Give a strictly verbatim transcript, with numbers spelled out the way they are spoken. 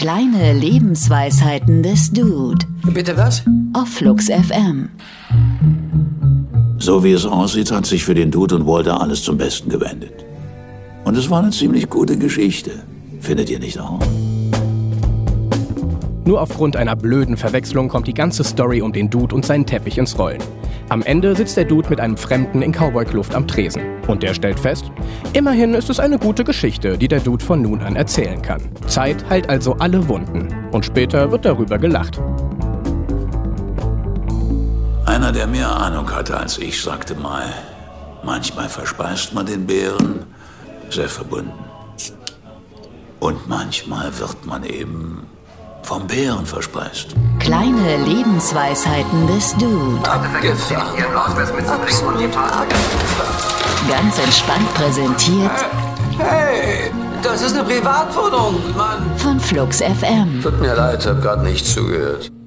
Kleine Lebensweisheiten des Dude. Bitte was? Auf Flux F M. So wie es aussieht, hat sich für den Dude und Walter alles zum Besten gewendet. Und es war eine ziemlich gute Geschichte. Findet ihr nicht auch? Nur aufgrund einer blöden Verwechslung kommt die ganze Story um den Dude und seinen Teppich ins Rollen. Am Ende sitzt der Dude mit einem Fremden in Cowboy-Kluft am Tresen. Und der stellt fest, immerhin ist es eine gute Geschichte, die der Dude von nun an erzählen kann. Zeit heilt also alle Wunden. Und später wird darüber gelacht. Einer, der mehr Ahnung hatte als ich, sagte mal, manchmal verspeist man den Bären, sehr verbunden. Und manchmal wird man eben vom Bären verspeist. Kleine Lebensweisheiten des Dude. Ganz entspannt präsentiert Hey, das ist eine Privatwohnung, Mann. von Flux F M. Tut mir leid, hab grad nicht zugehört.